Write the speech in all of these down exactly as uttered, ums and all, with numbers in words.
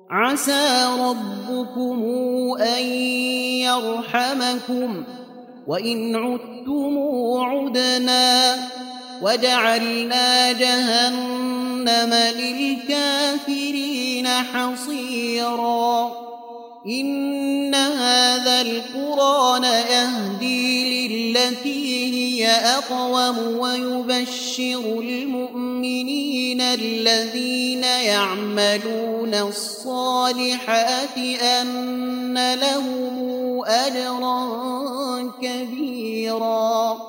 عسى ربكم أن يرحمكم وإن عدتم عدنا وجعلنا جهنم للكافرين حصيرا إن هذا القرآن يهدي للتي هي أقوم ويبشر المؤمنين الذين يعملون الصالحات أن لهم أجرا كبيرا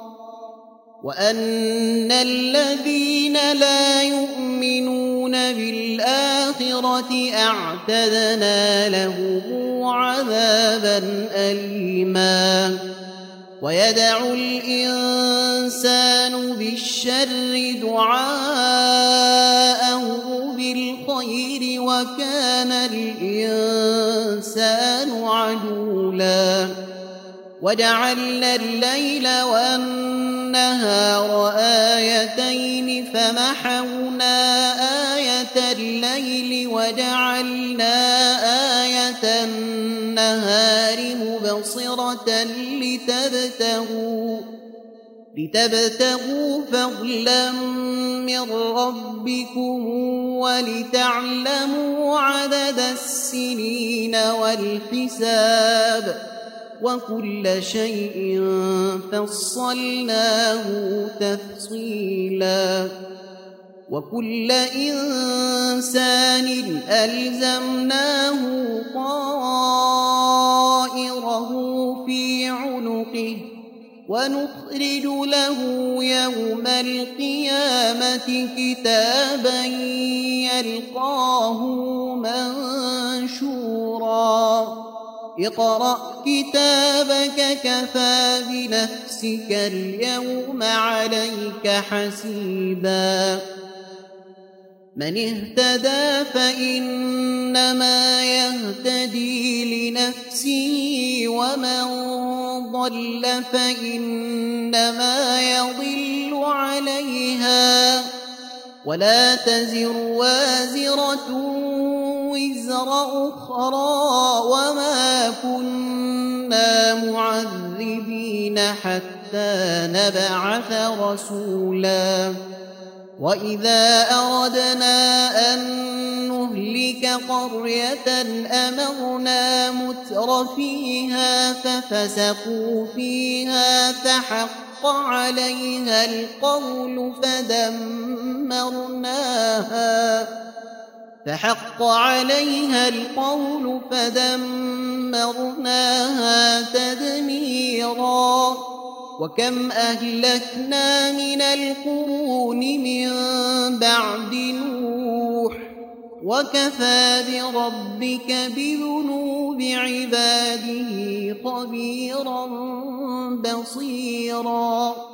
وأن الذين لا يؤمنون بالآخرة أعتدنا لهم عذابا أليما ويدعو الإنسان بالشر دعاءه بالخير وكان الإنسان عجولا وجعلنا الليل والنهار آيتين فمحونا آية الليل وجعلنا آية النهار مبصرة لتبتغوا لتبتغوا فضلا من ربكم ولتعلموا عدد السنين والحساب وكل شيء فصلناه تفصيلا وكل إنسان ألزمناه طائره في عنقه ونخرج له يوم القيامة كتابا يلقاه منشورا اقرأ كتابك كفى بنفسك اليوم عليك حسيبا من اهتدى فإنما يهتدي لنفسه ومن ضل فإنما يضل عليها ولا تزر وازرة وزر أخرى وما كنا معذبين حتى نبعث رسولا وإذا أردنا أن نهلك قرية أمرنا متر فيها ففسقوا فيها فحق عليها القول فدمرناها فحق عليها القول فدمرناها تدميرا وكم أهلكنا من القرون من بعد نوح وكفى بربك بذنوب عباده خبيرا بصيرا